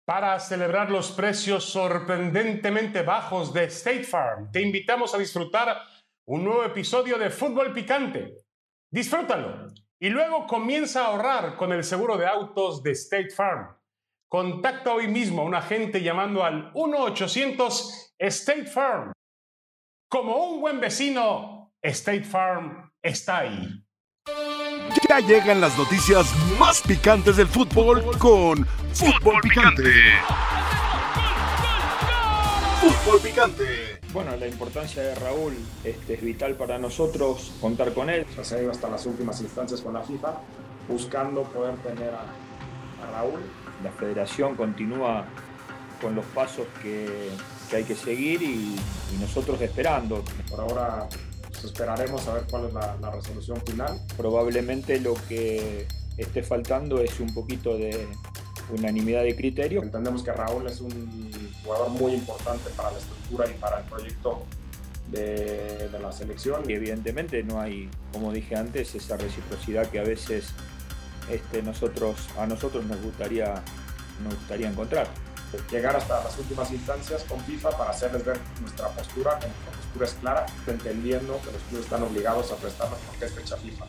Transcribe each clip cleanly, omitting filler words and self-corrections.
Para celebrar los precios sorprendentemente bajos de State Farm, te invitamos a disfrutar un nuevo episodio de Fútbol Picante. Disfrútalo y luego comienza a ahorrar con el seguro de autos de State Farm. Contacta hoy mismo a un agente llamando al 1-800-State Farm. Como un buen vecino, State Farm está ahí. Ya llegan las noticias más picantes del fútbol con Fútbol Picante. Fútbol Picante. Bueno, la importancia de Raúl es vital para nosotros contar con él. Se ha ido hasta las últimas instancias con la FIFA buscando poder tener a Raúl. La federación continúa con los pasos que hay que seguir y nosotros esperando. Por ahora esperaremos a ver cuál es la resolución final. Probablemente lo que esté faltando es un poquito de unanimidad de criterio. Entendemos que Raúl es un jugador muy importante para la estructura y para el proyecto de la selección. Y evidentemente no hay, como dije antes, esa reciprocidad que a veces a nosotros nos gustaría encontrar. Llegar hasta las últimas instancias con FIFA para hacerles ver nuestra postura, que nuestra postura es clara, entendiendo que los clubes están obligados a prestarnos porque es fecha FIFA.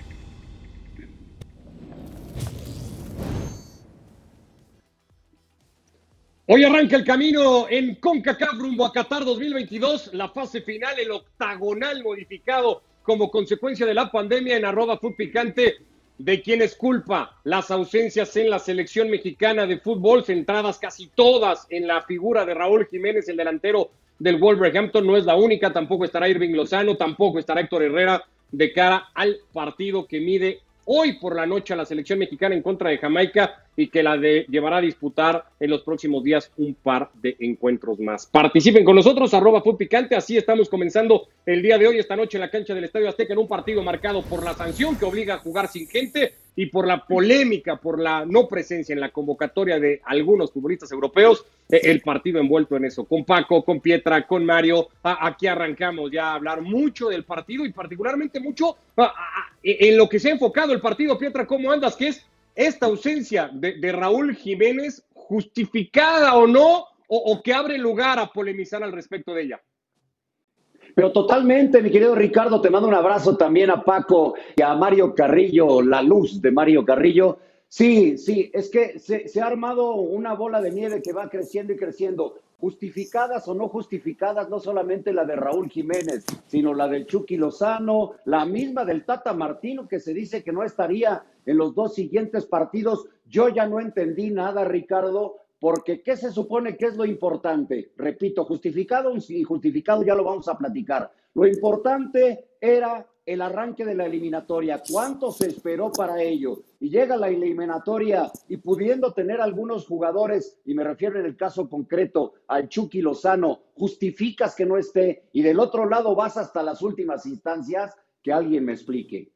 Hoy arranca el camino en CONCACAF rumbo a Qatar 2022, la fase final, el octagonal modificado como consecuencia de la pandemia en @FutPicante. ¿De quién es culpa? Las ausencias en la selección mexicana de fútbol, centradas casi todas en la figura de Raúl Jiménez, el delantero del Wolverhampton. No es la única, tampoco estará Irving Lozano, tampoco estará Héctor Herrera de cara al partido que mide hoy por la noche a la selección mexicana en contra de Jamaica y que llevará a disputar en los próximos días un par de encuentros más. Participen con nosotros, @FutPicante, así estamos comenzando el día de hoy, esta noche en la cancha del Estadio Azteca, en un partido marcado por la sanción que obliga a jugar sin gente y por la polémica, por la no presencia en la convocatoria de algunos futbolistas europeos, el partido envuelto en eso. Con Paco, con Pietra, con Mario, aquí arrancamos ya a hablar mucho del partido y particularmente mucho en lo que se ha enfocado el partido. Pietra, ¿cómo andas? ¿Qué es esta ausencia de Raúl Jiménez, justificada o no, o que abre lugar a polemizar al respecto de ella? Pero totalmente, mi querido Ricardo, te mando un abrazo también a Paco y a Mario Carrillo, la luz de Mario Carrillo. Sí, es que se ha armado una bola de nieve que va creciendo y creciendo. Justificadas o no justificadas, no solamente la de Raúl Jiménez, sino la del Chucky Lozano, la misma del Tata Martino, que se dice que no estaría en los dos siguientes partidos. Yo ya no entendí nada, Ricardo, porque ¿qué se supone que es lo importante? Repito, justificado y injustificado ya lo vamos a platicar. Lo importante era el arranque de la eliminatoria. ¿Cuánto se esperó para ello? Y llega la eliminatoria y pudiendo tener algunos jugadores, y me refiero en el caso concreto al Chucky Lozano, justificas que no esté y del otro lado vas hasta las últimas instancias, que alguien me explique.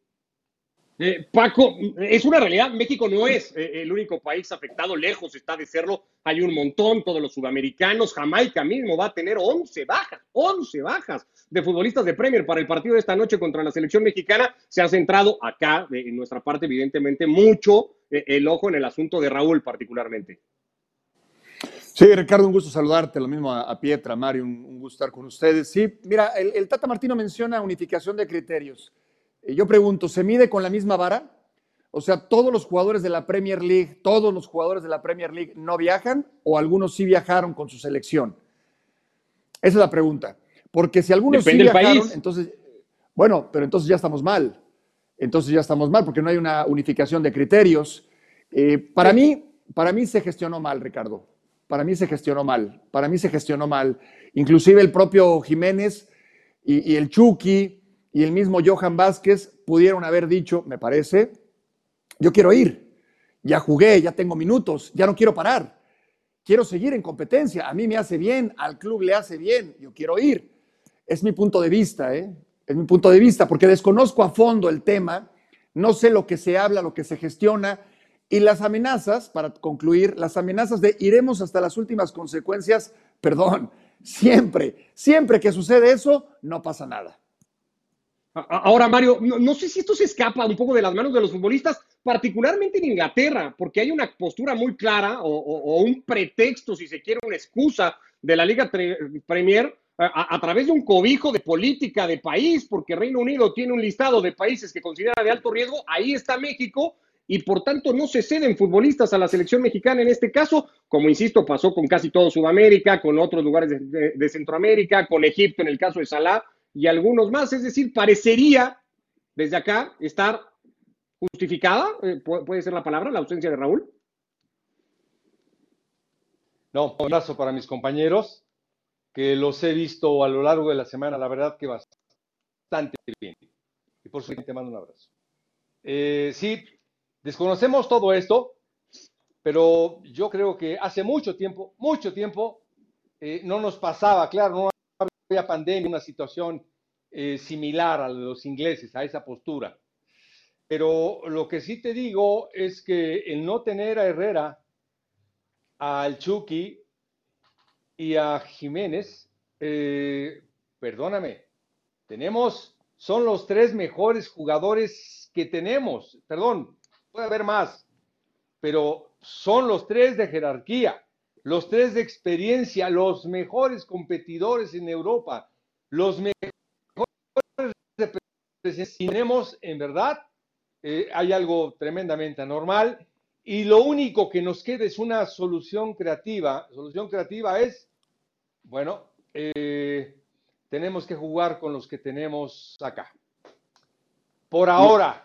Paco, es una realidad, México no es el único país afectado, lejos está de serlo, hay un montón, todos los sudamericanos, Jamaica mismo va a tener 11 bajas de futbolistas de Premier para el partido de esta noche contra la selección mexicana. Se ha centrado acá, en nuestra parte, evidentemente, mucho el ojo en el asunto de Raúl particularmente. Sí, Ricardo, un gusto saludarte, lo mismo a Pietra, Mario, un gusto estar con ustedes. Sí, mira, el Tata Martino menciona unificación de criterios. Yo pregunto, ¿se mide con la misma vara? O sea, ¿todos los jugadores de la Premier League no viajan o algunos sí viajaron con su selección? Esa es la pregunta. Porque si algunos Depende sí viajaron, país. entonces, bueno, pero entonces ya estamos mal. Porque no hay una unificación de criterios. Para mí se gestionó mal, Ricardo. Para mí se gestionó mal. Inclusive el propio Jiménez y el Chucky y el mismo Johan Vázquez pudieron haber dicho, me parece, yo quiero ir, ya jugué, ya tengo minutos, ya no quiero parar, quiero seguir en competencia, a mí me hace bien, al club le hace bien, yo quiero ir. Es mi punto de vista, porque desconozco a fondo el tema, no sé lo que se habla, lo que se gestiona, y las amenazas, para concluir, las amenazas de iremos hasta las últimas consecuencias, perdón, siempre que sucede eso, no pasa nada. Ahora, Mario, no sé si esto se escapa un poco de las manos de los futbolistas, particularmente en Inglaterra, porque hay una postura muy clara o un pretexto, si se quiere, una excusa de la Liga Premier a través de un cobijo de política de país, porque Reino Unido tiene un listado de países que considera de alto riesgo, ahí está México, y por tanto no se ceden futbolistas a la selección mexicana en este caso, como insisto, pasó con casi todo Sudamérica, con otros lugares de Centroamérica, con Egipto en el caso de Salah y algunos más, es decir, parecería desde acá estar justificada, puede ser la palabra, la ausencia de Raúl. No, un abrazo para mis compañeros, que los he visto a lo largo de la semana, la verdad que bastante bien. Y por supuesto te mando un abrazo. Sí, desconocemos todo esto, pero yo creo que hace mucho tiempo, no nos pasaba, claro, no había pandemia, una situación similar a los ingleses, a esa postura. Pero lo que sí te digo es que el no tener a Herrera, al Chucky y a Jiménez, perdóname, son los 3 mejores jugadores que tenemos. Perdón, puede haber más, pero son los 3 de jerarquía, los 3 de experiencia, los mejores competidores en Europa, los mejores representantes. Tenemos, en verdad, hay algo tremendamente anormal y lo único que nos queda es una solución creativa. Solución creativa es, bueno, tenemos que jugar con los que tenemos acá. Por ahora.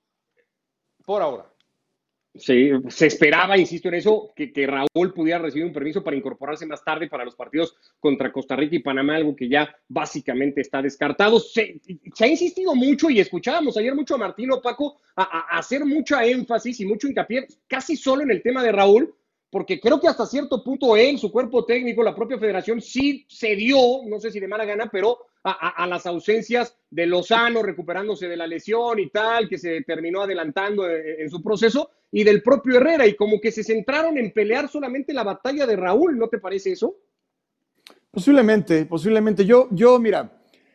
Sí, se esperaba, insisto en eso, que Raúl pudiera recibir un permiso para incorporarse más tarde para los partidos contra Costa Rica y Panamá, algo que ya básicamente está descartado. Se ha insistido mucho y escuchábamos ayer mucho a Martino, Paco, a hacer mucha énfasis y mucho hincapié casi solo en el tema de Raúl, porque creo que hasta cierto punto él, su cuerpo técnico, la propia federación sí cedió, no sé si de mala gana, pero a las ausencias de Lozano recuperándose de la lesión y tal, que se terminó adelantando en su proceso, y del propio Herrera, y como que se centraron en pelear solamente la batalla de Raúl, ¿no te parece eso? Posiblemente. Mira,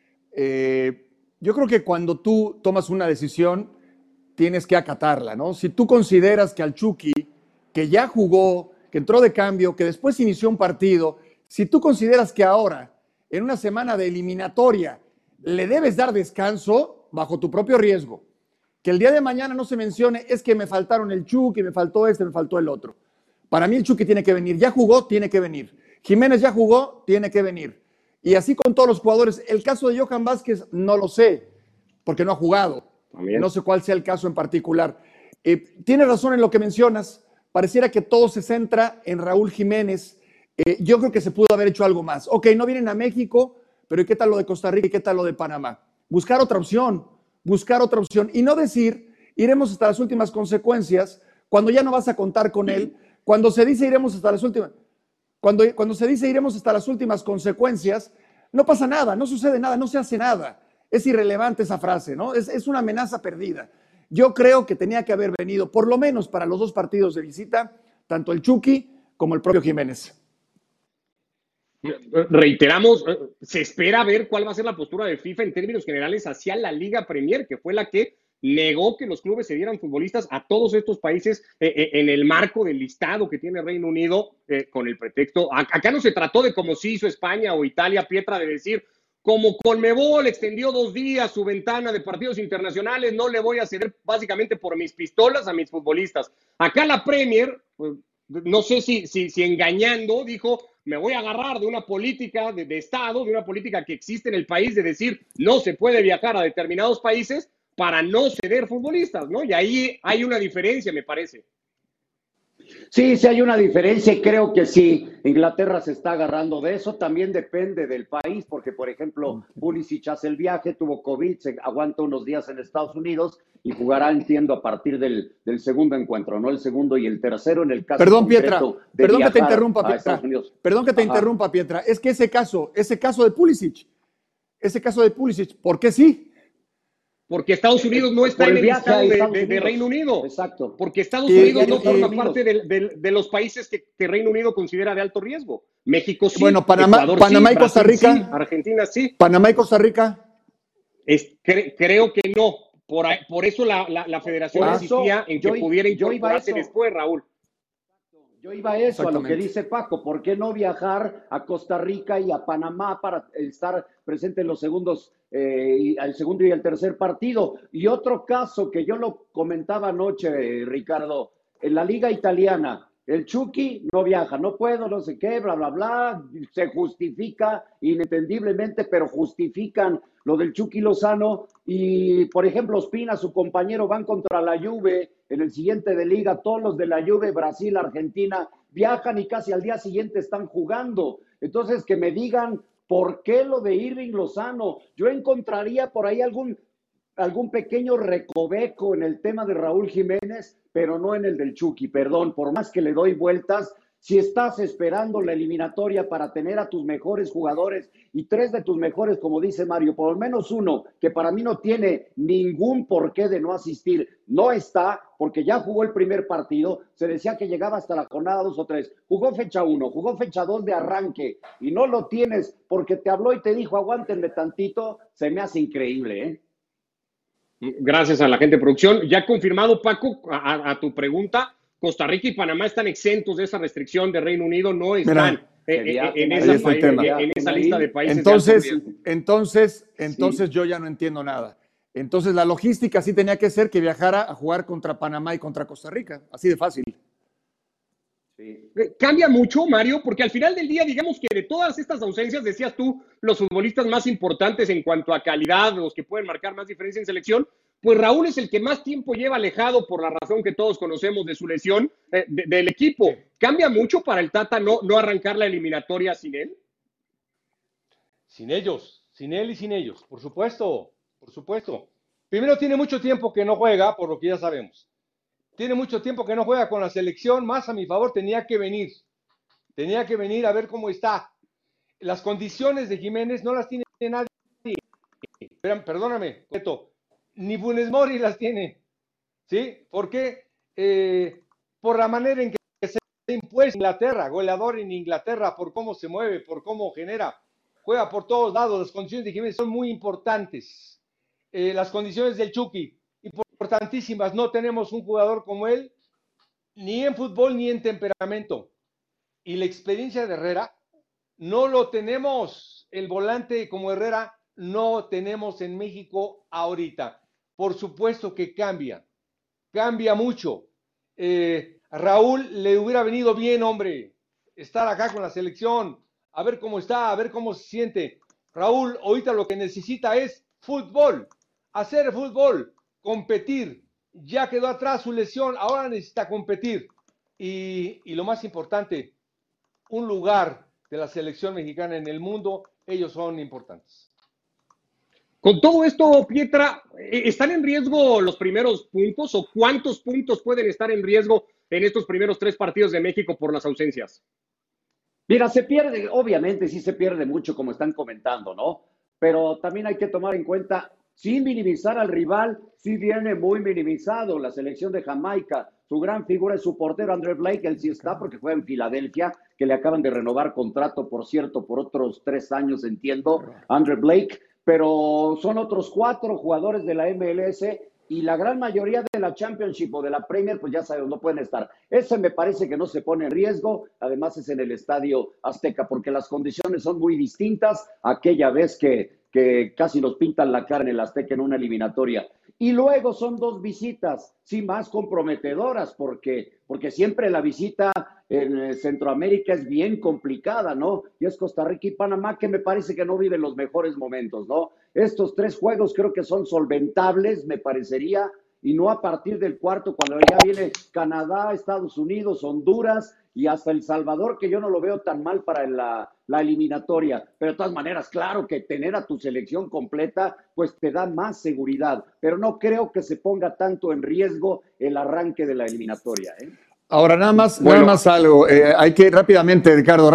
yo creo que cuando tú tomas una decisión, tienes que acatarla, ¿no? Si tú consideras que al Chucky, que ya jugó, que entró de cambio, que después inició un partido, si tú consideras que ahora, en una semana de eliminatoria, le debes dar descanso bajo tu propio riesgo, que el día de mañana no se mencione, es que me faltaron el Chucky, me faltó este, me faltó el otro. Para mí el Chucky tiene que venir, ya jugó, tiene que venir. Jiménez ya jugó, tiene que venir. Y así con todos los jugadores. El caso de Johan Vázquez no lo sé, porque no ha jugado. También. No sé cuál sea el caso en particular. Tienes razón en lo que mencionas. Pareciera que todo se centra en Raúl Jiménez. Yo creo que se pudo haber hecho algo más. Ok, no vienen a México, pero ¿y qué tal lo de Costa Rica y qué tal lo de Panamá? Buscar otra opción y no decir, iremos hasta las últimas consecuencias, cuando ya no vas a contar con él, cuando se dice iremos hasta las últimas, cuando se dice iremos hasta las últimas consecuencias, no pasa nada, no sucede nada, no se hace nada. Es irrelevante esa frase, ¿no? Es una amenaza perdida. Yo creo que tenía que haber venido, por lo menos para los 2 partidos de visita, tanto el Chucky como el propio Jiménez. Reiteramos, se espera ver cuál va a ser la postura de FIFA en términos generales hacia la Liga Premier, que fue la que negó que los clubes se dieran futbolistas a todos estos países en el marco del listado que tiene Reino Unido con el pretexto. Acá no se trató de como sí hizo España o Italia, Pietra, de decir, como Conmebol extendió 2 días su ventana de partidos internacionales, no le voy a ceder básicamente por mis pistolas a mis futbolistas. Acá la Premier, pues, no sé si engañando, dijo, me voy a agarrar de una política de Estado, de una política que existe en el país de decir no se puede viajar a determinados países para no ceder futbolistas, ¿no? Y ahí hay una diferencia, me parece. Sí, hay una diferencia y creo que sí, Inglaterra se está agarrando de eso, también depende del país, porque por ejemplo, Pulisic hace el viaje, tuvo COVID, se aguanta unos días en Estados Unidos y jugará, entiendo, a partir del segundo encuentro, no el segundo y el tercero en el caso Perdón, Pietra, perdón que te interrumpa, Pietra, es que ese caso de Pulisic, ¿por qué sí? Porque Estados Unidos no está en el listado de Reino Unido. Exacto. Porque Estados Unidos no forma parte de los países que Reino Unido considera de alto riesgo. México sí. Bueno, Panamá y Costa Rica. Sí, Argentina sí. Panamá y Costa Rica. Creo que no. Por eso la federación Por eso, insistía en que pudiera yo iba a incorporarse eso. después, Raúl. Yo iba a eso, a lo que Exactamente. dice Paco. ¿Por qué no viajar a Costa Rica y a Panamá para estar presente en los segundos, al segundo y el tercer partido? Y otro caso que yo lo comentaba anoche, Ricardo, en la Liga Italiana, el Chucky no viaja, no puedo, no sé qué, bla, bla, bla, se justifica inentendiblemente, pero justifican lo del Chucky Lozano y, por ejemplo, Ospina, su compañero, van contra la Juve en el siguiente de liga, todos los de la Juve, Brasil, Argentina, viajan y casi al día siguiente están jugando. Entonces, que me digan por qué lo de Irving Lozano. Yo encontraría por ahí algún pequeño recoveco en el tema de Raúl Jiménez, pero no en el del Chucky, perdón, por más que le doy vueltas, si estás esperando la eliminatoria para tener a tus mejores jugadores y 3 de tus mejores, como dice Mario, por lo menos uno, que para mí no tiene ningún porqué de no asistir, no está, porque ya jugó el primer partido, se decía que llegaba hasta la jornada 2 o 3, jugó fecha 1, jugó fecha 2 de arranque, y no lo tienes porque te habló y te dijo, aguántenme tantito, se me hace increíble, ¿eh? Gracias a la gente de producción. Ya confirmado, Paco, a tu pregunta, Costa Rica y Panamá están exentos de esa restricción de Reino Unido, no están en esa lista de países. Entonces yo ya no entiendo nada. Entonces la logística sí tenía que ser que viajara a jugar contra Panamá y contra Costa Rica, así de fácil. Sí. Cambia mucho, Mario, porque al final del día, digamos que de todas estas ausencias, decías tú, los futbolistas más importantes en cuanto a calidad, los que pueden marcar más diferencia en selección, pues Raúl es el que más tiempo lleva alejado por la razón que todos conocemos de su lesión del equipo. ¿Cambia mucho para el Tata no arrancar la eliminatoria sin él? Sin ellos, sin él y sin ellos, por supuesto, por supuesto. Primero, tiene mucho tiempo que no juega, por lo que ya sabemos. Tiene mucho tiempo que no juega con la selección, más a mi favor tenía que venir a ver cómo está. Las condiciones de Jiménez no las tiene nadie. Perdóname, Beto, ni Funes Mori las tiene, ¿sí? ¿Por qué? Por la manera en que se impuesta Inglaterra, goleador en Inglaterra, por cómo se mueve, por cómo genera, juega por todos lados. Las condiciones de Jiménez son muy importantes. Las condiciones del Chucky, importantísimas. No tenemos un jugador como él, ni en fútbol ni en temperamento. Y la experiencia de Herrera, no lo tenemos. El volante como Herrera, no tenemos en México ahorita. Por supuesto que cambia mucho. A Raúl le hubiera venido bien, hombre, estar acá con la selección, a ver cómo está, a ver cómo se siente. Raúl ahorita lo que necesita es fútbol, hacer fútbol, competir. Ya quedó atrás su lesión, ahora necesita competir. Y lo más importante, un lugar de la selección mexicana en el mundo, ellos son importantes. Con todo esto, Pietra, ¿están en riesgo los primeros puntos o cuántos puntos pueden estar en riesgo en estos primeros 3 partidos de México por las ausencias? Mira, se pierde, obviamente sí se pierde mucho como están comentando, ¿no? Pero también hay que tomar en cuenta, sin minimizar al rival, sí viene muy minimizado la selección de Jamaica. Su gran figura es su portero Andre Blake, él sí está porque juega en Filadelfia, que le acaban de renovar contrato, por cierto, por otros 3 años, entiendo, Andre Blake. Pero son otros 4 jugadores de la MLS y la gran mayoría de la Championship o de la Premier, pues ya sabes, no pueden estar. Ese me parece que no se pone en riesgo, además es en el Estadio Azteca, porque las condiciones son muy distintas a aquella vez que casi nos pintan la cara en el Azteca en una eliminatoria. Y luego son 2 visitas, sí, más comprometedoras, porque siempre la visita en Centroamérica es bien complicada, ¿no? Y es Costa Rica y Panamá, que me parece que no viven los mejores momentos, ¿no? Estos 3 juegos creo que son solventables, me parecería, y no a partir del cuarto, cuando ya viene Canadá, Estados Unidos, Honduras y hasta El Salvador, que yo no lo veo tan mal para la eliminatoria. Pero de todas maneras, claro que tener a tu selección completa, pues te da más seguridad. Pero no creo que se ponga tanto en riesgo el arranque de la eliminatoria, ¿eh? Ahora, nada más algo. Hay que rápidamente, Ricardo,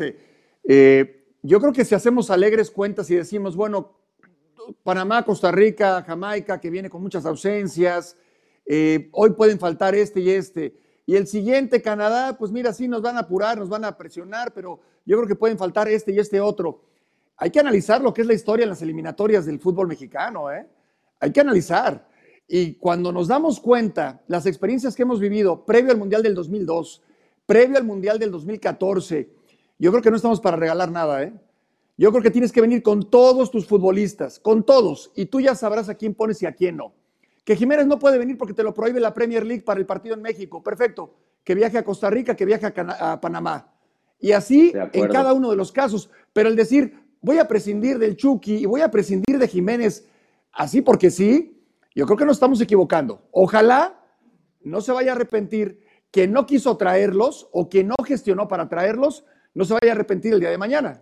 yo creo que si hacemos alegres cuentas y decimos, bueno, Panamá, Costa Rica, Jamaica, que viene con muchas ausencias, hoy pueden faltar este y este. Y el siguiente, Canadá, pues mira, sí nos van a apurar, nos van a presionar, pero yo creo que pueden faltar este y este otro. Hay que analizar lo que es la historia en las eliminatorias del fútbol mexicano, ¿eh? Hay que analizar. Y cuando nos damos cuenta, las experiencias que hemos vivido previo al Mundial del 2002, previo al Mundial del 2014, yo creo que no estamos para regalar nada, ¿eh? Yo creo que tienes que venir con todos tus futbolistas, con todos, y tú ya sabrás a quién pones y a quién no. Que Jiménez no puede venir porque te lo prohíbe la Premier League para el partido en México, perfecto. Que viaje a Costa Rica, que viaje a Panamá. Y así en cada uno de los casos. Pero el decir, voy a prescindir del Chucky y voy a prescindir de Jiménez, así porque sí, yo creo que nos estamos equivocando. Ojalá no se vaya a arrepentir que no quiso traerlos o que no gestionó para traerlos, no se vaya a arrepentir el día de mañana.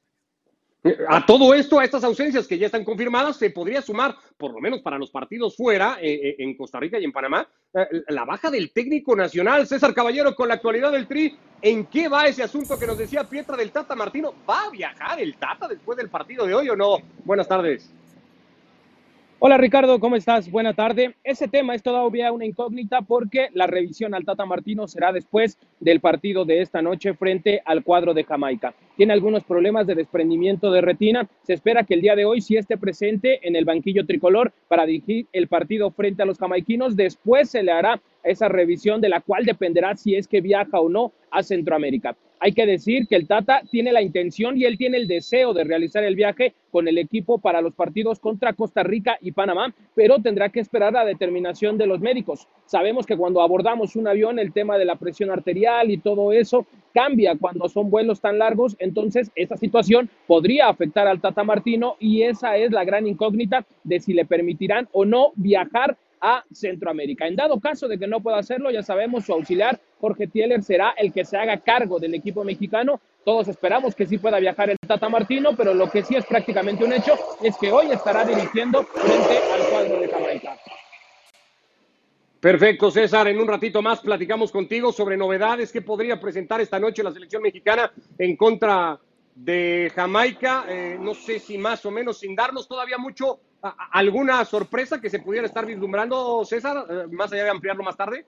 A todo esto, a estas ausencias que ya están confirmadas, se podría sumar, por lo menos para los partidos fuera, en Costa Rica y en Panamá, la baja del técnico nacional. César Caballero, con la actualidad del Tri, ¿en qué va ese asunto que nos decía Pietra del Tata Martino? ¿Va a viajar el Tata después del partido de hoy o no? Buenas tardes. Hola Ricardo, ¿cómo estás? Buena tarde. Ese tema es todavía una incógnita porque la revisión al Tata Martino será después del partido de esta noche frente al cuadro de Jamaica. Tiene algunos problemas de desprendimiento de retina. Se espera que el día de hoy sí esté presente en el banquillo tricolor para dirigir el partido frente a los jamaiquinos. Después se le hará esa revisión de la cual dependerá si es que viaja o no a Centroamérica. Hay que decir que el Tata tiene la intención y él tiene el deseo de realizar el viaje con el equipo para los partidos contra Costa Rica y Panamá, pero tendrá que esperar la determinación de los médicos. Sabemos que cuando abordamos un avión, el tema de la presión arterial y todo eso cambia cuando son vuelos tan largos, entonces esta situación podría afectar al Tata Martino y esa es la gran incógnita de si le permitirán o no viajar a Centroamérica. En dado caso de que no pueda hacerlo, ya sabemos, su auxiliar Jorge Tieler será el que se haga cargo del equipo mexicano. Todos esperamos que sí pueda viajar el Tata Martino, pero lo que sí es prácticamente un hecho es que hoy estará dirigiendo frente al cuadro de Jamaica. Perfecto, César. En un ratito más platicamos contigo sobre novedades que podría presentar esta noche la selección mexicana en contra de Jamaica. No sé si más o menos, sin darnos todavía mucho, alguna sorpresa que se pudiera estar vislumbrando, César, más allá de ampliarlo más tarde.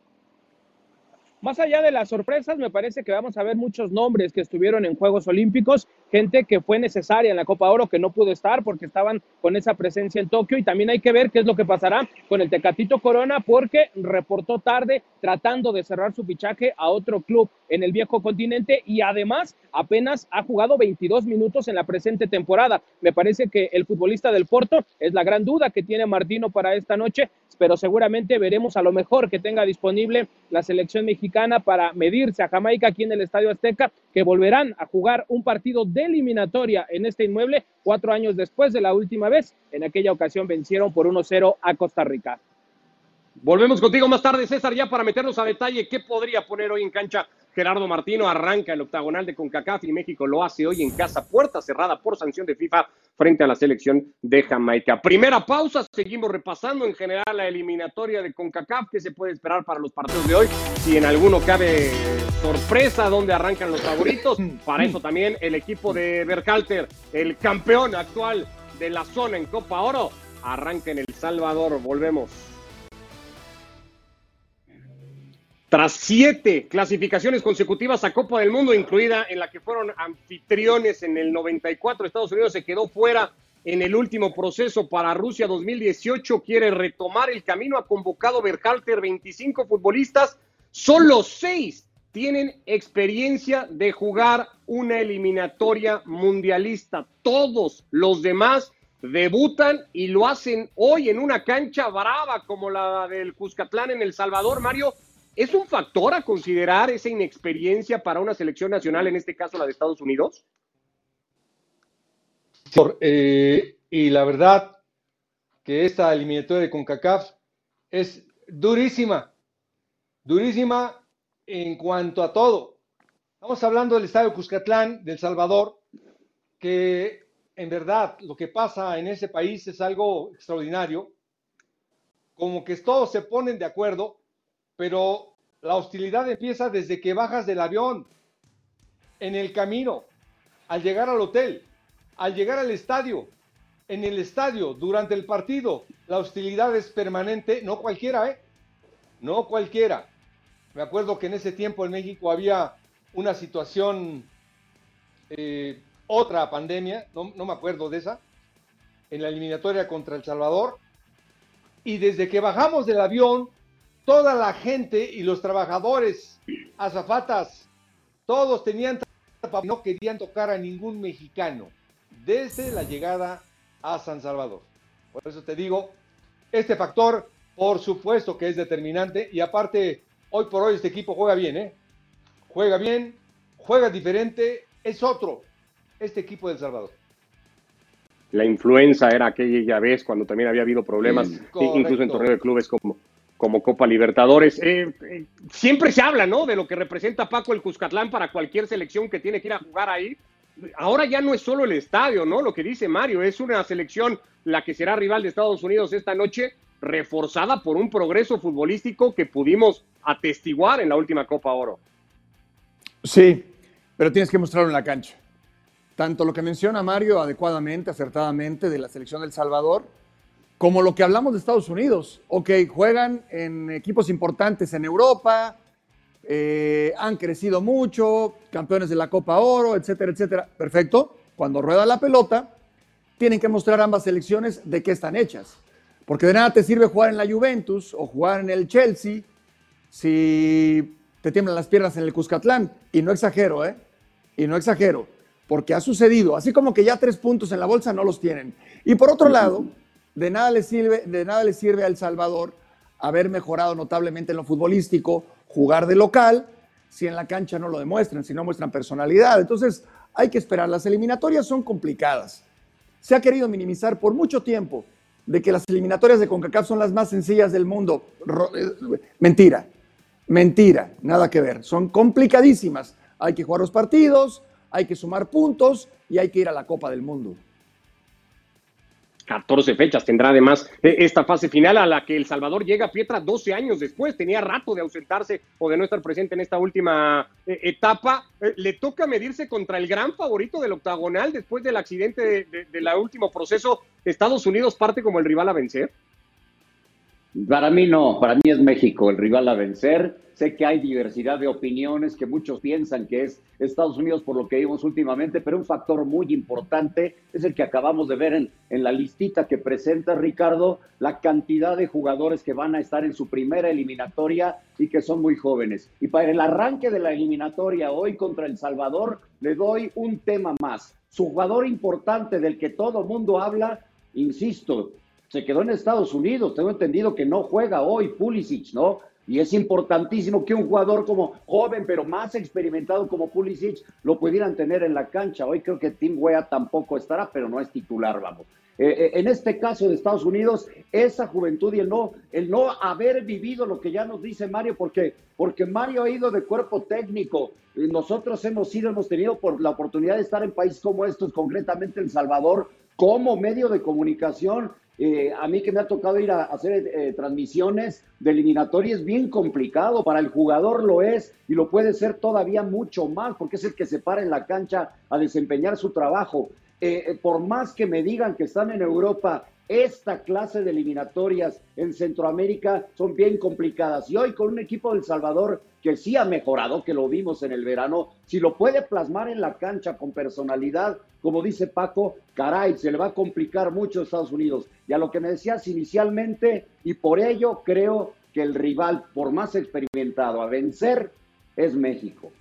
Más allá de las sorpresas, me parece que vamos a ver muchos nombres que estuvieron en Juegos Olímpicos, gente que fue necesaria en la Copa Oro, que no pudo estar porque estaban con esa presencia en Tokio, y también hay que ver qué es lo que pasará con el Tecatito Corona, porque reportó tarde tratando de cerrar su fichaje a otro club en el viejo continente, y además apenas ha jugado 22 minutos en la presente temporada. Me parece que el futbolista del Porto es la gran duda que tiene Martino para esta noche, pero seguramente veremos a lo mejor que tenga disponible la selección mexicana para medirse a Jamaica aquí en el Estadio Azteca, que volverán a jugar un partido de eliminatoria en este inmueble 4 años después de la última vez. En aquella ocasión vencieron por 1-0 a Costa Rica. Volvemos contigo más tarde, César, ya para meternos a detalle qué podría poner hoy en cancha Gerardo Martino. Arranca el octagonal de CONCACAF y México lo hace hoy en casa, puerta cerrada por sanción de FIFA frente a la selección de Jamaica. Primera pausa, seguimos repasando en general la eliminatoria de CONCACAF, qué se puede esperar para los partidos de hoy, si en alguno cabe sorpresa, dónde arrancan los favoritos. Para eso también el equipo de Berhalter, el campeón actual de la zona en Copa Oro, arranca en El Salvador. Volvemos. Tras 7 clasificaciones consecutivas a Copa del Mundo, incluida en la que fueron anfitriones en el 94, Estados Unidos se quedó fuera en el último proceso para Rusia 2018, quiere retomar el camino, ha convocado Berhalter 25 futbolistas, solo 6 tienen experiencia de jugar una eliminatoria mundialista, todos los demás debutan y lo hacen hoy en una cancha brava como la del Cuscatlán en El Salvador. Mario, ¿es un factor a considerar esa inexperiencia para una selección nacional, en este caso la de Estados Unidos? Y la verdad que esta eliminatoria de CONCACAF es durísima, durísima en cuanto a todo. Estamos hablando del Estadio Cuscatlán de El Salvador, que en verdad lo que pasa en ese país es algo extraordinario, como que todos se ponen de acuerdo, pero la hostilidad empieza desde que bajas del avión, en el camino, al llegar al hotel, al llegar al estadio, en el estadio, durante el partido. La hostilidad es permanente, no cualquiera, no cualquiera. Me acuerdo que en ese tiempo en México había una situación, otra pandemia, no me acuerdo de esa, en la eliminatoria contra El Salvador, Y desde que bajamos del avión, toda la gente y los trabajadores, azafatas, todos tenían tapabocas, no querían tocar a ningún mexicano desde la llegada a San Salvador. Por eso te digo, este factor, por supuesto que es determinante, y aparte, hoy por hoy este equipo juega bien, ¿eh? Juega bien, juega diferente, es otro, este equipo de El Salvador. La influenza era aquella vez cuando también había habido problemas, incluso en torneo de clubes como Copa Libertadores. Siempre se habla, ¿no?, de lo que representa Paco el Cuscatlán para cualquier selección que tiene que ir a jugar ahí. Ahora ya no es solo el estadio, ¿no? Lo que dice Mario, es una selección la que será rival de Estados Unidos esta noche, reforzada por un progreso futbolístico que pudimos atestiguar en la última Copa Oro. Sí, pero tienes que mostrarlo en la cancha. Tanto lo que menciona Mario adecuadamente, acertadamente, de la selección del Salvador, como lo que hablamos de Estados Unidos. Ok, juegan en equipos importantes en Europa, han crecido mucho, campeones de la Copa Oro, etcétera, etcétera. Perfecto. Cuando rueda la pelota, tienen que mostrar ambas selecciones de qué están hechas. Porque de nada te sirve jugar en la Juventus o jugar en el Chelsea si te tiemblan las piernas en el Cuscatlán. Y no exagero, ¿eh? Y no exagero. Porque ha sucedido, así como que ya 3 puntos en la bolsa no los tienen. Y por otro lado, de nada le sirve a El Salvador haber mejorado notablemente en lo futbolístico, jugar de local, si en la cancha no lo demuestran, si no muestran personalidad. Entonces, hay que esperar. Las eliminatorias son complicadas. Se ha querido minimizar por mucho tiempo de que las eliminatorias de CONCACAF son las más sencillas del mundo. Mentira, nada que ver. Son complicadísimas. Hay que jugar los partidos, hay que sumar puntos y hay que ir a la Copa del Mundo. 14 fechas tendrá además esta fase final a la que El Salvador llega, Pietra, 12 años después. Tenía rato de ausentarse o de no estar presente en esta última etapa. Le toca medirse contra el gran favorito del octagonal después del accidente del último proceso. ¿Estados Unidos parte como el rival a vencer? Para mí no, para mí es México el rival a vencer. Sé que hay diversidad de opiniones, que muchos piensan que es Estados Unidos por lo que vimos últimamente, pero un factor muy importante es el que acabamos de ver en la listita que presenta Ricardo, la cantidad de jugadores que van a estar en su primera eliminatoria y que son muy jóvenes. Y para el arranque de la eliminatoria hoy contra El Salvador, le doy un tema más. Su jugador importante del que todo mundo habla, insisto, se quedó en Estados Unidos, tengo entendido que no juega hoy Pulisic, ¿no? Y es importantísimo que un jugador como joven, pero más experimentado como Pulisic, lo pudieran tener en la cancha. Hoy creo que Tim Weah tampoco estará, pero no es titular, vamos. En este caso de Estados Unidos, esa juventud y el no haber vivido lo que ya nos dice Mario, porque Mario ha ido de cuerpo técnico. Nosotros hemos tenido la oportunidad de estar en países como estos, concretamente El Salvador, como medio de comunicación. A mí que me ha tocado ir a hacer transmisiones de eliminatoria es bien complicado, para el jugador lo es y lo puede ser todavía mucho más porque es el que se para en la cancha a desempeñar su trabajo. Por más que me digan que están en Europa, esta clase de eliminatorias en Centroamérica son bien complicadas y hoy con un equipo de El Salvador que sí ha mejorado, que lo vimos en el verano, si lo puede plasmar en la cancha con personalidad, como dice Paco, caray, se le va a complicar mucho a Estados Unidos. Y a lo que me decías inicialmente, y por ello creo que el rival, por más experimentado a vencer, es México.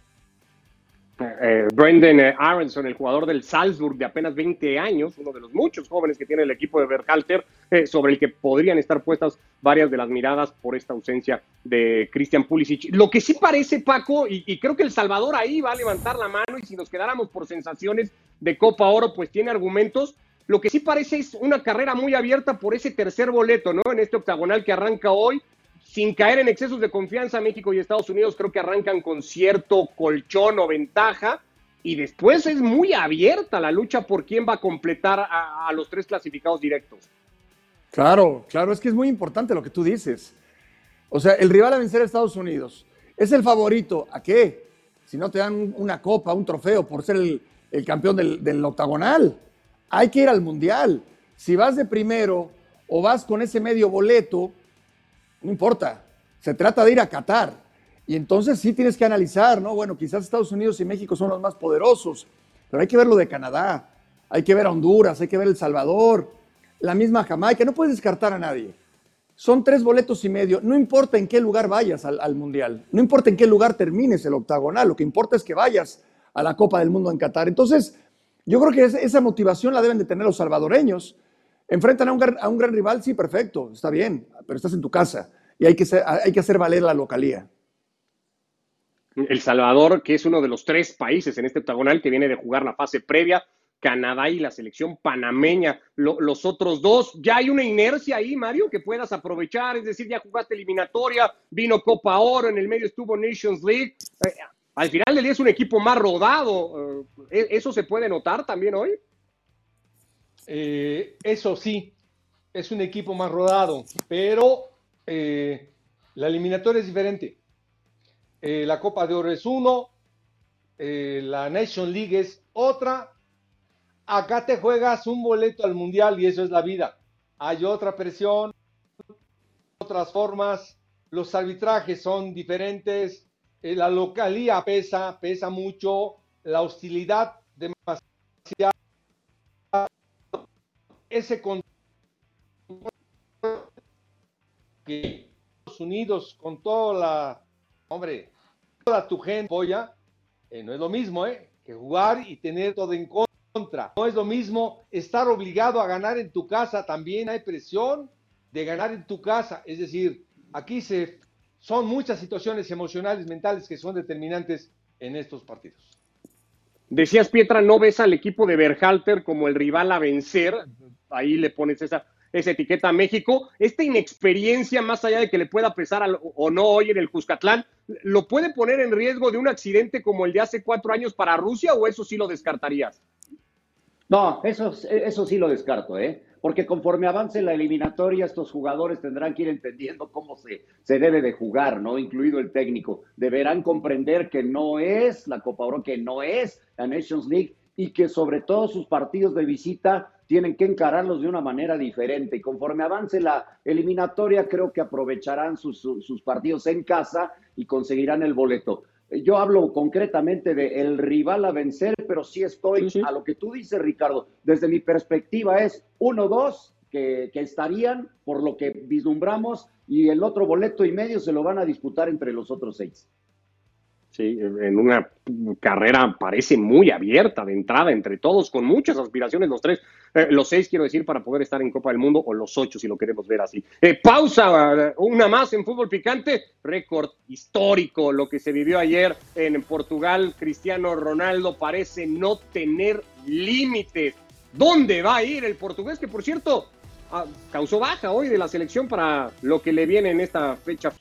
Brendan Aronson, el jugador del Salzburg de apenas 20 años, uno de los muchos jóvenes que tiene el equipo de Berhalter, sobre el que podrían estar puestas varias de las miradas por esta ausencia de Christian Pulisic. Lo que sí parece, Paco, y creo que El Salvador ahí va a levantar la mano, y si nos quedáramos por sensaciones de Copa Oro, pues tiene argumentos. Lo que sí parece es una carrera muy abierta por ese tercer boleto, ¿no? En este octagonal que arranca hoy, sin caer en excesos de confianza. México y Estados Unidos creo que arrancan con cierto colchón o ventaja, y después es muy abierta la lucha por quién va a completar a los 3 clasificados directos. Claro, es que es muy importante lo que tú dices. O sea, el rival a vencer a Estados Unidos es el favorito. ¿A qué? Si no te dan una copa, un trofeo por ser el campeón del octagonal. Hay que ir al Mundial. Si vas de primero o vas con ese medio boleto, no importa, se trata de ir a Qatar. Y entonces sí tienes que analizar, ¿no? Bueno, quizás Estados Unidos y México son los más poderosos, pero hay que ver lo de Canadá, hay que ver a Honduras, hay que ver El Salvador, la misma Jamaica. No puedes descartar a nadie. son 3 boletos y medio. No importa en qué lugar vayas al Mundial, no importa en qué lugar termines el octagonal, lo que importa es que vayas a la Copa del Mundo en Qatar. Entonces, yo creo que esa motivación la deben de tener los salvadoreños. Enfrentan a un gran rival, sí, perfecto, está bien, pero estás en tu casa y hay que hacer valer la localía. El Salvador, que es uno de los 3 países en este octagonal que viene de jugar la fase previa, Canadá y la selección panameña. Los otros 2, ya hay una inercia ahí, Mario, que puedas aprovechar, es decir, ya jugaste eliminatoria, vino Copa Oro, en el medio estuvo Nations League. Al final del día es un equipo más rodado. ¿Eso se puede notar también hoy? Eso sí, es un equipo más rodado, pero la eliminatoria es diferente. La Copa de Oro es uno, la Nation League es otra. Acá te juegas un boleto al Mundial y eso es la vida. Hay otra presión, otras formas, los arbitrajes son diferentes, la localía pesa mucho, la hostilidad demasiado. Ese control que Estados Unidos con toda tu gente apoya, no es lo mismo que jugar y tener todo en contra. No es lo mismo estar obligado a ganar en tu casa, también hay presión de ganar en tu casa. Es decir, aquí son muchas situaciones emocionales, mentales que son determinantes en estos partidos. Decías, Pietra, no ves al equipo de Berhalter como el rival a vencer. Ahí le pones esa etiqueta a México. Esta inexperiencia, más allá de que le pueda pesar o no hoy en el Cuscatlán, ¿lo puede poner en riesgo de un accidente como el de hace 4 años para Rusia o eso sí lo descartarías? No, eso sí lo descarto, porque conforme avance la eliminatoria, estos jugadores tendrán que ir entendiendo cómo se debe de jugar, ¿no? Incluido el técnico. Deberán comprender que no es la Copa Oro, que no es la Nations League y que sobre todo sus partidos de visita tienen que encararlos de una manera diferente. Y conforme avance la eliminatoria, creo que aprovecharán sus partidos en casa y conseguirán el boleto. Yo hablo concretamente del rival a vencer, pero sí estoy a lo que tú dices, Ricardo. Desde mi perspectiva es 1-2 que estarían, por lo que vislumbramos, y el otro boleto y medio se lo van a disputar entre los otros 6. Sí, en una carrera parece muy abierta de entrada entre todos, con muchas aspiraciones los 6 quiero decir, para poder estar en Copa del Mundo, o los 8 si lo queremos ver así. Pausa, una más en Fútbol Picante, récord histórico lo que se vivió ayer en Portugal. Cristiano Ronaldo parece no tener límites. ¿Dónde va a ir el portugués? Que por cierto, causó baja hoy de la selección para lo que le viene en esta fecha.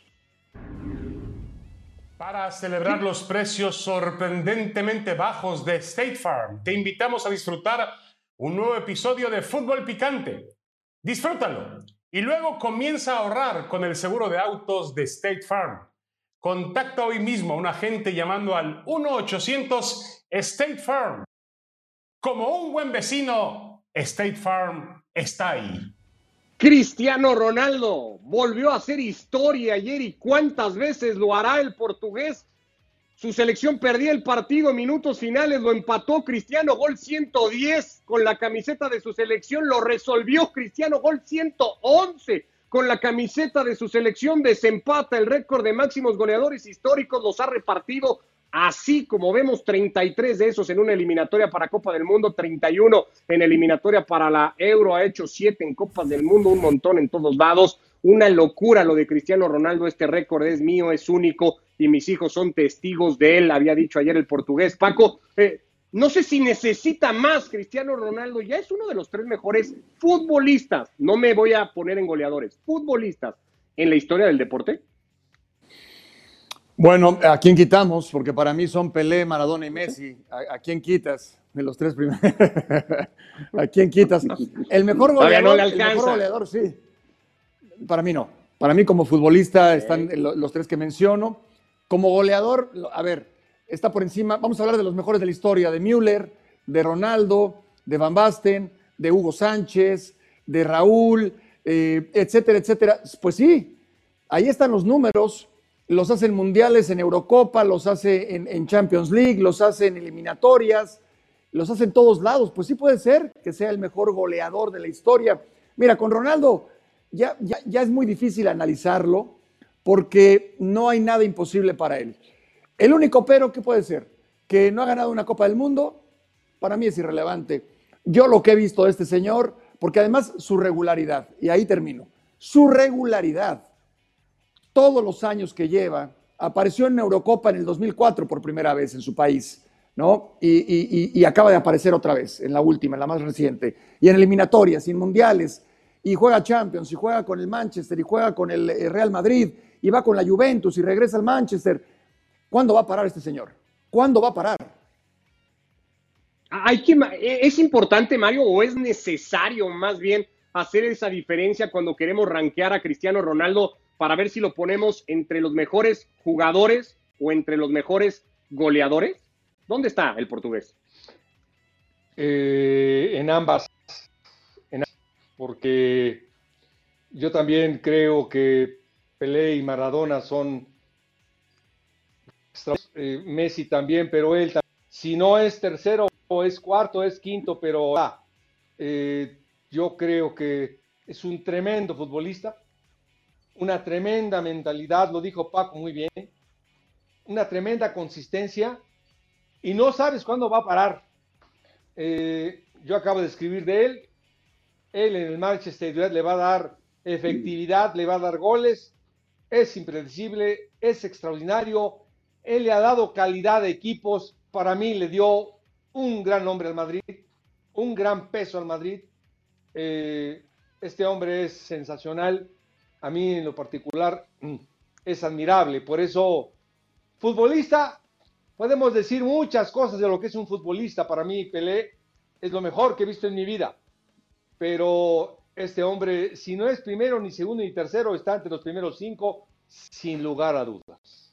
Para celebrar los precios sorprendentemente bajos de State Farm, te invitamos a disfrutar un nuevo episodio de Fútbol Picante. Disfrútalo y luego comienza a ahorrar con el seguro de autos de State Farm. Contacta hoy mismo a un agente llamando al 1-800 State Farm. Como un buen vecino, State Farm está ahí. Cristiano Ronaldo volvió a hacer historia ayer, y cuántas veces lo hará el portugués. Su selección perdía el partido en minutos finales, lo empató Cristiano, gol 110 con la camiseta de su selección, lo resolvió Cristiano, gol 111 con la camiseta de su selección, desempata el récord de máximos goleadores históricos, los ha repartido así como vemos, 33 de esos en una eliminatoria para Copa del Mundo, 31 en eliminatoria para la Euro, ha hecho 7 en Copas del Mundo, un montón en todos lados. Una locura lo de Cristiano Ronaldo, este récord es mío, es único y mis hijos son testigos de él, había dicho ayer el portugués. Paco, no sé si necesita más Cristiano Ronaldo, ya es uno de los 3 mejores futbolistas, no me voy a poner en goleadores, futbolistas en la historia del deporte. Bueno, ¿a quién quitamos? Porque para mí son Pelé, Maradona y Messi. ¿A quién quitas? De los 3 primeros. ¿A quién quitas? El mejor goleador, no el mejor goleador, sí. Para mí no. Para mí como futbolista están los 3 que menciono. Como goleador, a ver, está por encima. Vamos a hablar de los mejores de la historia, de Müller, de Ronaldo, de Van Basten, de Hugo Sánchez, de Raúl, etcétera, etcétera. Pues sí, ahí están los números. Los hace en mundiales, en Eurocopa, los hace en Champions League, los hace en eliminatorias, los hace en todos lados. Pues sí puede ser que sea el mejor goleador de la historia. Mira, con Ronaldo ya es muy difícil analizarlo porque no hay nada imposible para él. El único pero, ¿qué puede ser? Que no ha ganado una Copa del Mundo, para mí es irrelevante. Yo lo que he visto de este señor, porque además su regularidad, y ahí termino, su regularidad, todos los años que lleva, apareció en Eurocopa en el 2004 por primera vez en su país, ¿no? Y acaba de aparecer otra vez, en la última, en la más reciente, y en eliminatorias, y en mundiales, y juega Champions, y juega con el Manchester, y juega con el Real Madrid, y va con la Juventus, y regresa al Manchester. ¿Cuándo va a parar este señor? ¿Cuándo va a parar? ¿Es importante, Mario, o es necesario más bien hacer esa diferencia cuando queremos rankear a Cristiano Ronaldo para ver si lo ponemos entre los mejores jugadores o entre los mejores goleadores? ¿Dónde está el portugués? En ambas, porque yo también creo que Pelé y Maradona son Messi también, pero él también. Si no es tercero, o es cuarto, es quinto, pero yo creo que es un tremendo futbolista, una tremenda mentalidad, lo dijo Paco muy bien, una tremenda consistencia y no sabes cuándo va a parar. Yo acabo de escribir de él en el Manchester United le va a dar efectividad, le va a dar goles, es impredecible, es extraordinario, él le ha dado calidad de equipos, para mí le dio un gran nombre al Madrid, un gran peso al Madrid. Este hombre es sensacional, a mí en lo particular es admirable, por eso futbolista, podemos decir muchas cosas de lo que es un futbolista, para mí Pelé es lo mejor que he visto en mi vida, pero este hombre, si no es primero, ni segundo, ni tercero, está entre los primeros 5, sin lugar a dudas.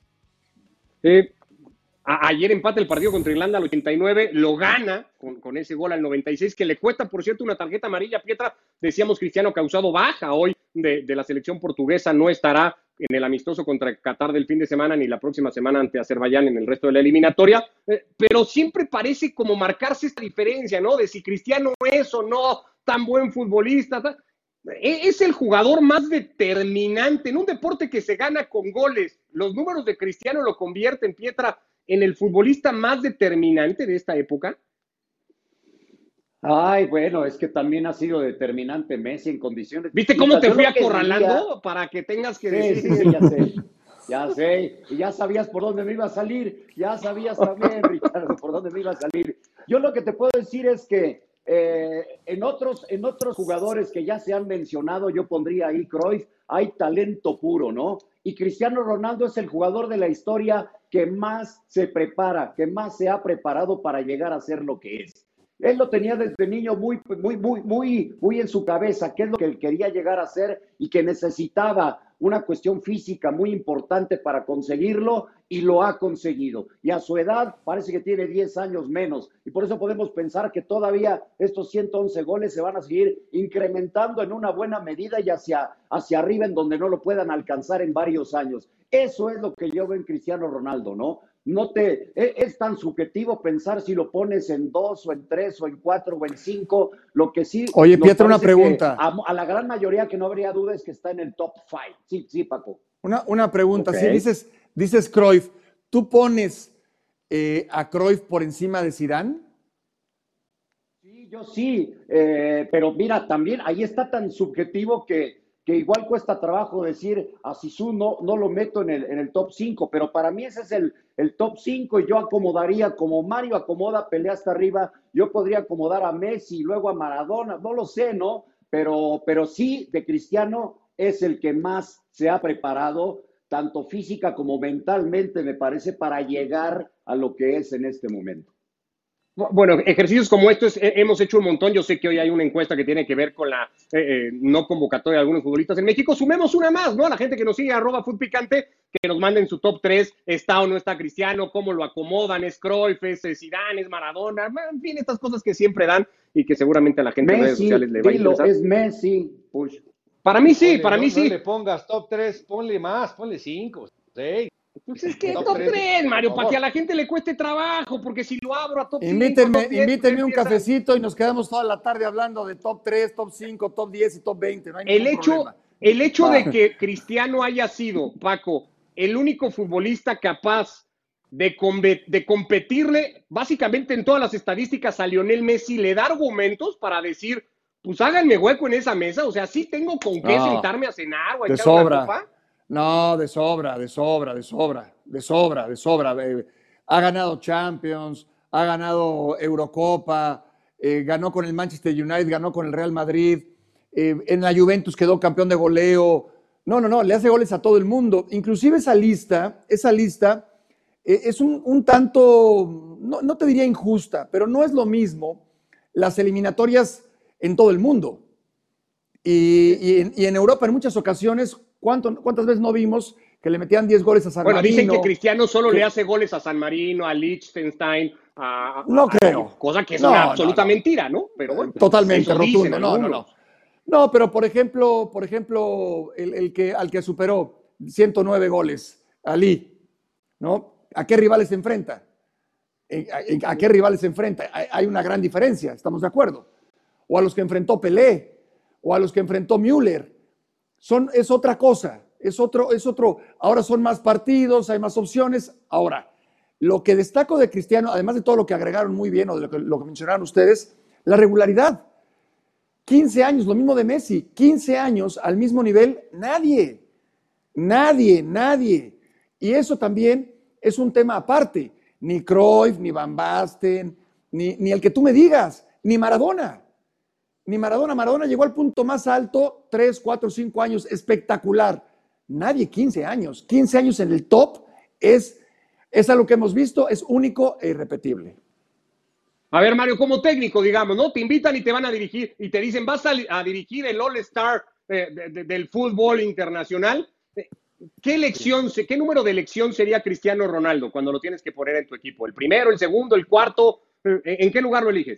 Ayer empata el partido contra Irlanda al 89, lo gana con ese gol al 96, que le cuesta, por cierto, una tarjeta amarilla. Pietra, decíamos Cristiano causado baja hoy de la selección portuguesa, no estará en el amistoso contra Qatar del fin de semana ni la próxima semana ante Azerbaiyán en el resto de la eliminatoria, pero siempre parece como marcarse esta diferencia, ¿no? De si Cristiano es o no tan buen futbolista. Es el jugador más determinante en un deporte que se gana con goles. Los números de Cristiano lo convierten, Pietra, en el futbolista más determinante de esta época. Ay, bueno, es que también ha sido determinante Messi en condiciones. ¿Viste cómo te fui acorralando para que tengas que decir? Sí, ya sé. Y ya sabías por dónde me iba a salir. Ya sabías también, Ricardo, por dónde me iba a salir. Yo lo que te puedo decir es que en otros jugadores que ya se han mencionado, yo pondría ahí Cruyff, hay talento puro, ¿no? Y Cristiano Ronaldo es el jugador de la historia que más se prepara, que más se ha preparado para llegar a ser lo que es. Él lo tenía desde niño muy en su cabeza, qué es lo que él quería llegar a ser y que necesitaba una cuestión física muy importante para conseguirlo y lo ha conseguido. Y a su edad parece que tiene 10 años menos y por eso podemos pensar que todavía estos 111 goles se van a seguir incrementando en una buena medida y hacia arriba en donde no lo puedan alcanzar en varios años. Eso es lo que yo veo en Cristiano Ronaldo, ¿no? Es tan subjetivo pensar si lo pones en 2 o en 3 o en 4 o en 5, lo que sí... Oye, Pietra, una pregunta. A la gran mayoría que no habría duda es que está en el top 5. Sí, Paco. Una pregunta. Okay. Si dices Cruyff, ¿tú pones a Cruyff por encima de Zidane? Sí, yo sí, pero mira, también ahí está tan subjetivo que igual cuesta trabajo decir a Zizou no lo meto en el top 5, pero para mí ese es el top 5 y yo acomodaría, como Mario acomoda, pelea hasta arriba, yo podría acomodar a Messi y luego a Maradona, no lo sé, ¿no? Pero sí, de Cristiano es el que más se ha preparado, tanto física como mentalmente, me parece, para llegar a lo que es en este momento. Bueno, ejercicios como estos hemos hecho un montón. Yo sé que hoy hay una encuesta que tiene que ver con la no convocatoria de algunos futbolistas en México. Sumemos una más, ¿no? A la gente que nos sigue, @FutPicante, que nos manden su top 3. ¿Está o no está Cristiano? ¿Cómo lo acomodan? ¿Es Cruyff? ¿Es Zidane? ¿Es Maradona? En fin, estas cosas que siempre dan y que seguramente a la gente en redes sociales le va a interesar. Es Messi. Push. Para mí sí, No le pongas top 3, ponle más, ponle 5, 6. Pues es que top 3, Mario, para que a la gente le cueste trabajo, porque si lo abro a top 5, Invítenme un cafecito y nos quedamos toda la tarde hablando de top 3, top 5, top 10 y top 20. No hay ningún problema. El hecho de que Cristiano haya sido, Paco, el único futbolista capaz de competirle básicamente en todas las estadísticas a Lionel Messi, le da argumentos para decir, pues háganme hueco en esa mesa, o sea, sí tengo con qué sentarme a cenar o a echar una copa. No, de sobra. Ha ganado Champions, ha ganado Eurocopa, ganó con el Manchester United, ganó con el Real Madrid, en la Juventus quedó campeón de goleo. No, le hace goles a todo el mundo. Inclusive esa lista es un tanto, no te diría injusta, pero no es lo mismo las eliminatorias en todo el mundo. Y en Europa en muchas ocasiones, ¿cuántas veces no vimos que le metían 10 goles a San Marino? Dicen que Cristiano solo le hace goles a San Marino, a Liechtenstein, no creo. Cosa que es una absoluta mentira, ¿no? Pero bueno, totalmente rotundo. No, pero por ejemplo, al que superó 109 goles, Ali, ¿no? ¿A qué rivales se enfrenta? ¿A qué rivales se enfrenta? Hay una gran diferencia, estamos de acuerdo. O a los que enfrentó Pelé, o a los que enfrentó Müller. Es otra cosa, es otro. Ahora son más partidos, hay más opciones. Ahora, lo que destaco de Cristiano, además de todo lo que agregaron muy bien, o de lo que mencionaron ustedes, la regularidad. 15 años, lo mismo de Messi, 15 años al mismo nivel, nadie. Y eso también es un tema aparte. Ni Cruyff, ni Van Basten, ni el que tú me digas, ni Maradona. Maradona llegó al punto más alto, 3, 4, 5 años, espectacular. Nadie 15 años. 15 años en el top es algo que hemos visto, es único e irrepetible. A ver, Mario, como técnico, digamos, ¿no? Te invitan y te van a dirigir y te dicen, vas a dirigir el All-Star del fútbol internacional. ¿Qué número de elección sería Cristiano Ronaldo cuando lo tienes que poner en tu equipo? ¿El primero, el segundo, el cuarto? ¿En qué lugar lo eliges?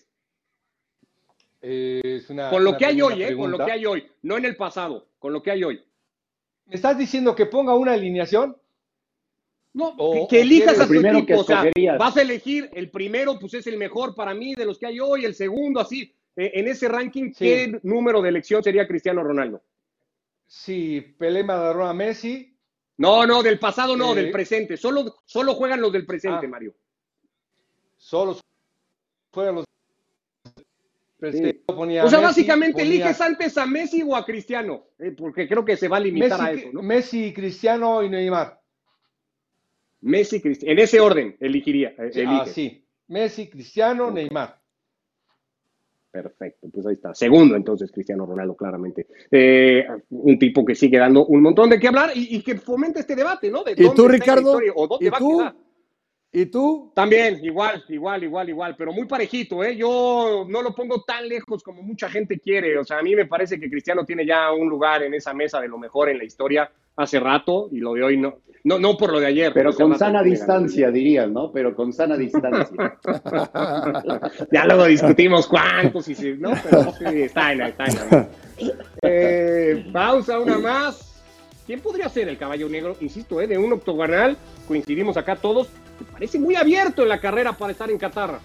Con lo que hay hoy, no en el pasado, con lo que hay hoy. ¿Me estás diciendo que ponga una alineación? No, que elijas a tu equipo, o sea, vas a elegir el primero, pues es el mejor para mí de los que hay hoy, el segundo, así, en ese ranking, sí. ¿Qué número de elección sería Cristiano Ronaldo? Sí, Pelé, Maradona, Messi. No, del pasado no, del presente, solo juegan los del presente, Mario. Solo juegan los Sí. O sea, básicamente eliges antes a Messi o a Cristiano, porque creo que se va a limitar a eso, ¿no? Messi, Cristiano y Neymar. Messi, Cristiano, en ese orden elegiría. Sí, Messi, Cristiano, Neymar. Perfecto, pues ahí está. Segundo, entonces, Cristiano Ronaldo, claramente. Un tipo que sigue dando un montón de qué hablar y que fomenta este debate, ¿no? De ¿Y tú, Ricardo? ¿Y tú? ¿Y tú? También, igual, pero muy parejito, ¿eh? Yo no lo pongo tan lejos como mucha gente quiere. O sea, a mí me parece que Cristiano tiene ya un lugar en esa mesa de lo mejor en la historia hace rato, y lo de hoy no por lo de ayer. Pero con sana distancia, dirías, ¿no? Pero con sana distancia. Ya luego discutimos cuántos, ¿no? Pero sí, está en la pausa, una más. ¿Quién podría ser el caballo negro? Insisto, de un octogonal, coincidimos acá todos, me parece muy abierto en la carrera para estar en Qatar.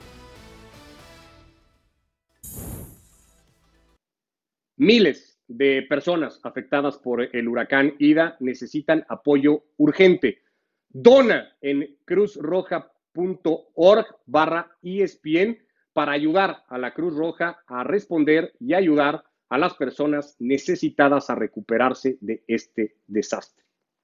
Miles de personas afectadas por el huracán Ida necesitan apoyo urgente. Dona en cruzroja.org/ESPN para ayudar a la Cruz Roja a responder y ayudar a las personas necesitadas a recuperarse de este desastre.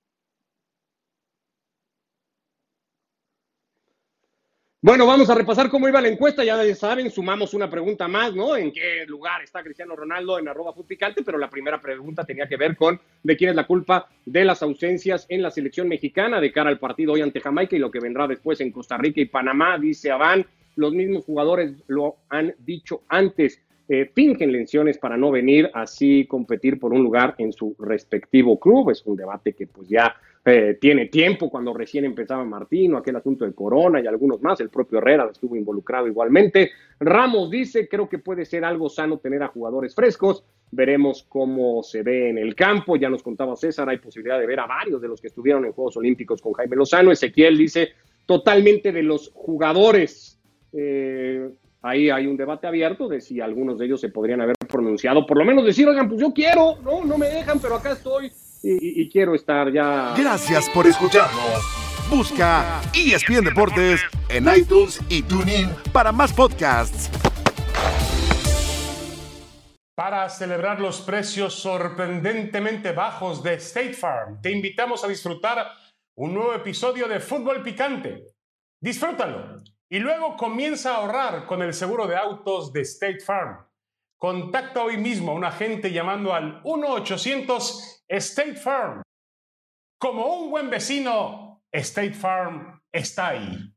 Bueno, vamos a repasar cómo iba la encuesta. Ya saben, sumamos una pregunta más, ¿no? ¿En qué lugar está Cristiano Ronaldo en @futpicante? Pero la primera pregunta tenía que ver con de quién es la culpa de las ausencias en la selección mexicana de cara al partido hoy ante Jamaica y lo que vendrá después en Costa Rica y Panamá, dice Aván. Los mismos jugadores lo han dicho antes. Fingen lesiones para no venir, así competir por un lugar en su respectivo club. Es un debate que pues ya tiene tiempo, cuando recién empezaba Martino, aquel asunto de Corona y algunos más. El propio Herrera estuvo involucrado igualmente. Ramos dice, creo que puede ser algo sano tener a jugadores frescos. Veremos cómo se ve en el campo. Ya nos contaba César, hay posibilidad de ver a varios de los que estuvieron en Juegos Olímpicos con Jaime Lozano. Ezequiel dice, totalmente de los jugadores. Ahí hay un debate abierto de si algunos de ellos se podrían haber pronunciado, por lo menos decir, oigan, pues yo quiero, no me dejan, pero acá estoy y quiero estar ya. Gracias por escucharnos. Busca ESPN Deportes en iTunes y TuneIn para más podcasts. Para celebrar los precios sorprendentemente bajos de State Farm, te invitamos a disfrutar un nuevo episodio de Fútbol Picante. Disfrútalo y luego comienza a ahorrar con el seguro de autos de State Farm. Contacta hoy mismo a un agente llamando al 1-800-STATE FARM. Como un buen vecino, State Farm está ahí.